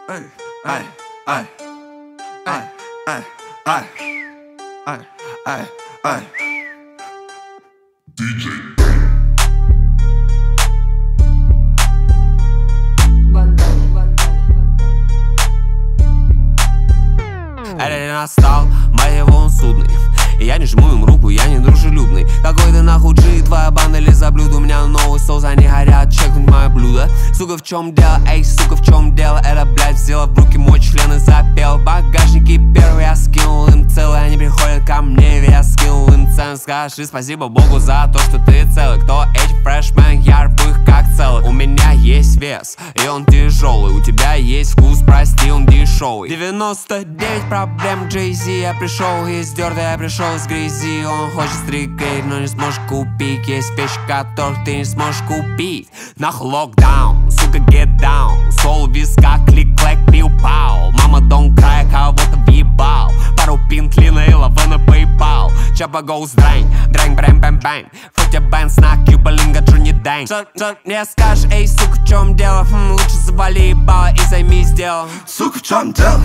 Ай, ай, ай, ай, ай, ай, ай, ай, ай. День настал, моего он судный. И я не жму им руку, я не дружелюбный. Какой ты нахуй G, твоя банда или за блюдо. У меня новый соус, они горят, чекнуть мое блюдо. Сука, в чем дело, эй, сука, в чем дело? Это, блядь, взяла в руки мой член и запел. Багажники первый я скинул им целый. Они приходят ко мне, я скинул им цену. Скажи спасибо Богу за то, что ты целый. Кто эти фрешмен, я рву их как целых. У меня есть вес, и он тяжелый. У тебя есть вкус, прости, он дешевый. 99 проблем Jay-Z. Я пришел из дерта, я пришел из грязи. Он хочет стрикать, но не сможешь купить. Есть вещи, которых ты не сможешь купить. Нахуй локдаун, сука, get down. Сол виска, клик-клэк, пиу-пау. Мама, don't cry, кого-то въебал. Пару пинт, лина и лава на PayPal. Чапа goes драйн, драйн, брайм, бэм, бэм. Футя бэнс на кьюбалинга, Джонни Дэнг. Что мне скажешь, эй, сука, в чем дело? Лучше завали ебало и займись делом. Сука, в чем дело?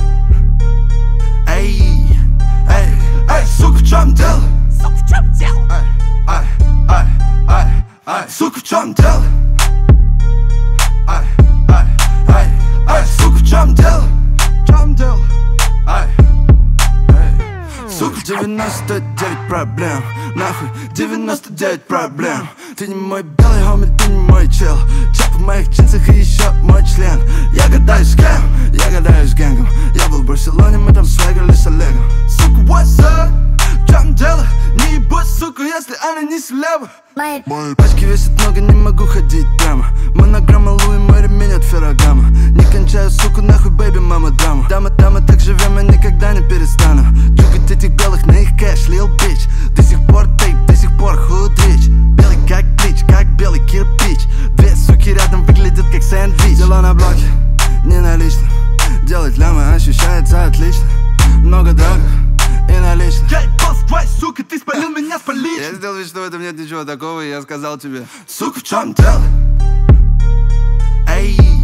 Эй, эй, эй, сука, в чем дело? Сука, в чем дело? Ай, ай, ай, ай, сука, в чем дело? Ай, ай, ай, ай, сука, в чем дело? В чем дело? Ай, ай, сука, 99 проблем, нахуй, 99 проблем. Ты не мой белый хоми, ты не мой чел. Чап в моих джинсах и еще мой член. Я гадаюсь с кем? Я гадаюсь с гэнгом. Я был в Барселоне, мы там свегали с Олегом. Сука, what's up? В чем дело? Не ебать, сука, если она не слева. Мои пачки весят много, не могу ходить прямо. Монограмма Луи, мой ремень от Феррагама. Не кончаю, сука, нахуй, бэйби, мама, дама. Дама, так живем, я никогда не перестану. Джугать этих белых на их кэш, лил бич. До сих пор тейп, до сих пор худрич. Белый как блич, как белый кирпич. Две суки рядом выглядят как сэндвич. Дела на блоке, не налично. Делать лямы ощущается отлично. Много драгов и налично. Эй, босс, твой, сука, ты спалил меня, спалить. Я сделал вид, что в этом нет ничего такого, и я сказал тебе: сука, в чем дело? Эй.